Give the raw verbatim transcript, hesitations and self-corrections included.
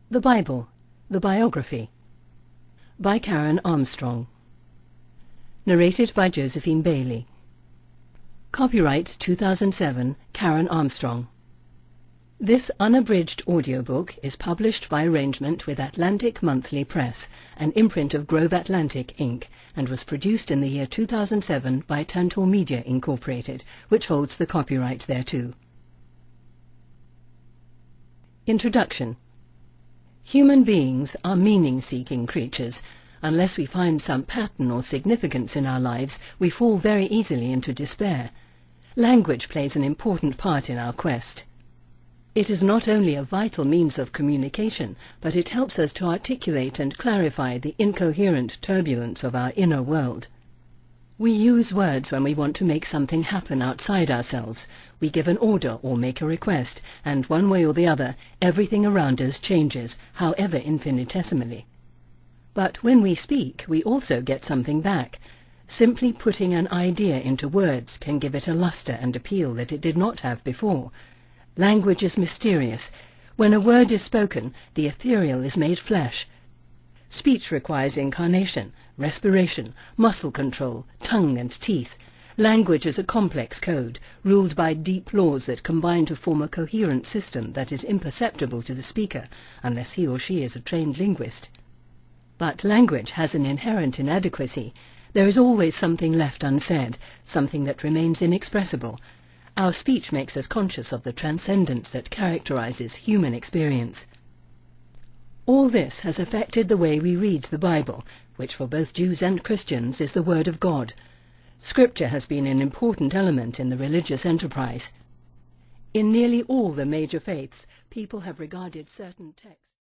The Bible, the Biography, by Karen Armstrong. Narrated by Josephine Bailey. Copyright two thousand seven, Karen Armstrong. This unabridged audiobook is published by arrangement with Atlantic Monthly Press, an imprint of Grove Atlantic, Incorporated, and was produced in the year two thousand seven by Tantor Media, Incorporated, which holds the copyright thereto. Introduction. Human beings are meaning-seeking creatures. Unless we find some pattern or significance in our lives, we fall very easily into despair. Language plays an important part in our quest. It is not only a vital means of communication, but it helps us to articulate and clarify the incoherent turbulence of our inner world. We use words when we want to make something happen outside ourselves. We give an order or make a request, and one way or the other, everything around us changes, however infinitesimally. But when we speak, we also get something back. Simply putting an idea into words can give it a luster and appeal that it did not have before. Language is mysterious. When a word is spoken, the ethereal is made flesh. Speech requires incarnation, respiration, muscle control, tongue and teeth. Language is a complex code, ruled by deep laws that combine to form a coherent system that is imperceptible to the speaker, unless he or she is a trained linguist. But language has an inherent inadequacy. There is always something left unsaid, something that remains inexpressible. Our speech makes us conscious of the transcendence that characterizes human experience. All this has affected the way we read the Bible, which for both Jews and Christians is the Word of God. Scripture has been an important element in the religious enterprise. In nearly all the major faiths, people have regarded certain texts